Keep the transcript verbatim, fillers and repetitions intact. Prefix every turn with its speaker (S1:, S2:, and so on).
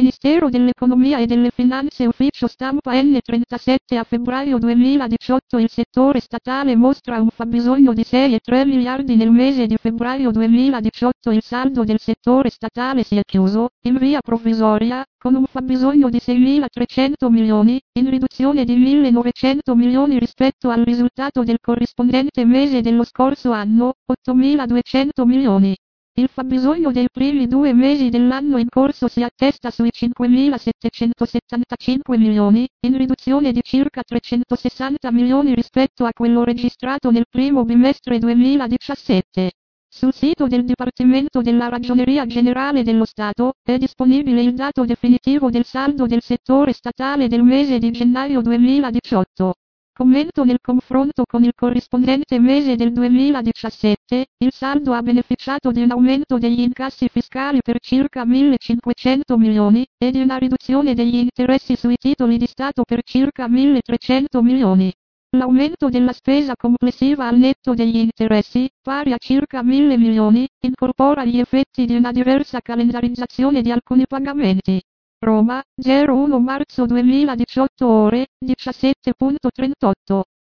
S1: Ministero dell'Economia e delle Finanze, ufficio stampa N trentasette a febbraio duemiladiciotto. Il settore statale mostra un fabbisogno di sei virgola tre miliardi nel mese di febbraio duemiladiciotto. Il saldo del settore statale si è chiuso, in via provvisoria, con un fabbisogno di seimilatrecento milioni, in riduzione di millenovecento milioni rispetto al risultato del corrispondente mese dello scorso anno, ottomiladuecento milioni. Il fabbisogno dei primi due mesi dell'anno in corso si attesta sui cinquemilasettecentosettantacinque milioni, in riduzione di circa trecentosessanta milioni rispetto a quello registrato nel primo bimestre duemiladiciassette. Sul sito del Dipartimento della Ragioneria Generale dello Stato è disponibile il dato definitivo del saldo del settore statale del mese di gennaio duemiladiciotto. Commento: nel confronto con il corrispondente mese del duemiladiciassette, il saldo ha beneficiato di un aumento degli incassi fiscali per circa millecinquecento milioni, e di una riduzione degli interessi sui titoli di Stato per circa milletrecento milioni. L'aumento della spesa complessiva al netto degli interessi, pari a circa mille milioni, incorpora gli effetti di una diversa calendarizzazione di alcuni pagamenti. Roma, zero uno marzo duemiladiciotto, ore diciassette e trentotto.